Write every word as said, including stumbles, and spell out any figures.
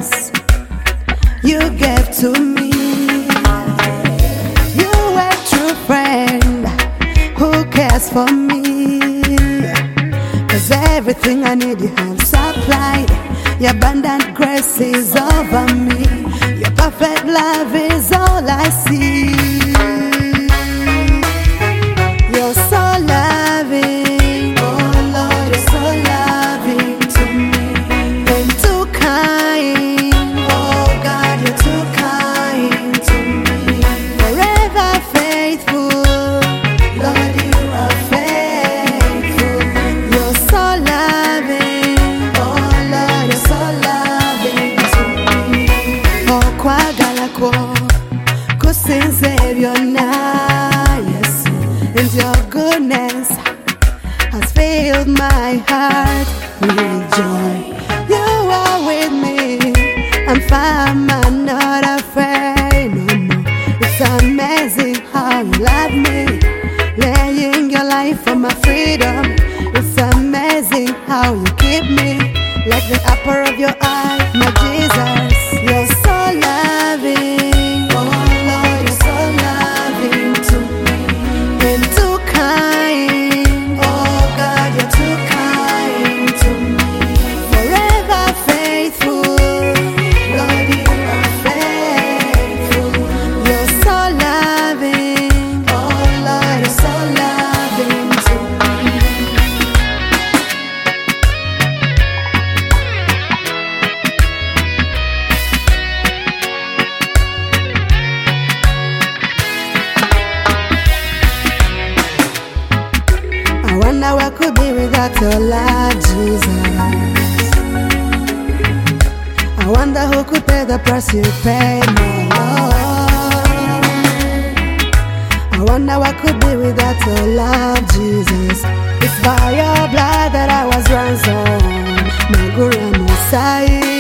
Jesus, you gave to me. You a true friend who cares for me. Cause everything I need you have supplied. Your abundant grace is over me. Your perfect love is all I see. You're so loving, oh Lord, you're so loving to me. And too kind, oh God, you're too kind to me. Forever faithful, Lord, you are faithful. You're so loving, oh Lord, you're so loving to me. Oh, kwagala kwo kusinze byonna. And your goodness has filled my heart with joy. You are with me, I'm firm, I'm not afraid no more. It's amazing how you love me, laying your life for my freedom. It's amazing how you keep me like the apple of your eye, my Jesus. You're so loving, oh Lord, you're so loving to me. And too kind, oh God, you're too kind to me. Forever faithful, Lord, you are faithful. You're so loving, oh Lord, you're so loving to me. I wonder what could be without your love, Jesus. I wonder who could pay the price you paid, my Lord. I wonder what could be without your love, Jesus. It's by your blood that I was ransomed, my Guru Messiah.